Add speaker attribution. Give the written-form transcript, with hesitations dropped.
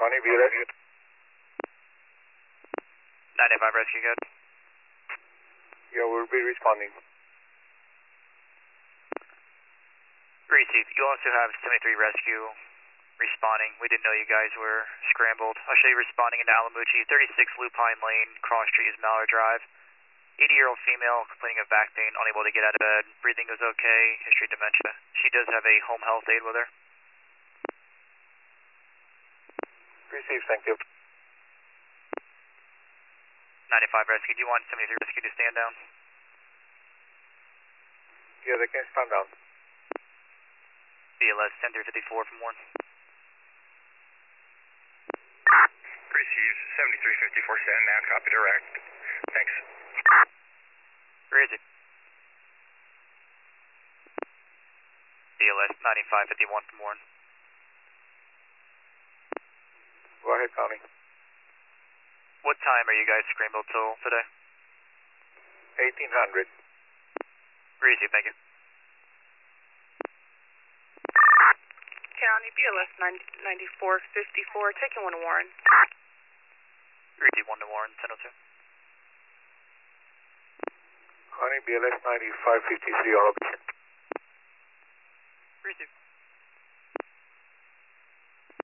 Speaker 1: Connie, BLS.
Speaker 2: 95 rescue, good.
Speaker 1: Yeah, we'll be responding.
Speaker 2: Receive. You also have 73 rescue responding. We didn't know you guys were scrambled. I'll show you responding into Alamucci. 36 Lupine Lane, Cross Street is Mallard Drive. 80-year-old female complaining of back pain, unable to get out of bed. Breathing was okay. History of dementia. She does have a home health aide with her.
Speaker 1: Receive, thank you.
Speaker 2: 95 rescue. Do you want 73 rescue to stand down?
Speaker 1: Yeah, they can stand down.
Speaker 2: BLS 10354 from Warren.
Speaker 3: Receive 7354 stand down, copy direct. Thanks.
Speaker 2: Where is it? BLS 9551 from Warren.
Speaker 1: Go ahead, Connie.
Speaker 2: What time are you guys scrambled till today?
Speaker 1: 1800.
Speaker 2: Receive, thank you.
Speaker 4: County BLS 9454, taking 1 to Warren.
Speaker 2: Receive 1 to Warren, 1002.
Speaker 1: Connie, BLS 9553, all of
Speaker 2: Receive.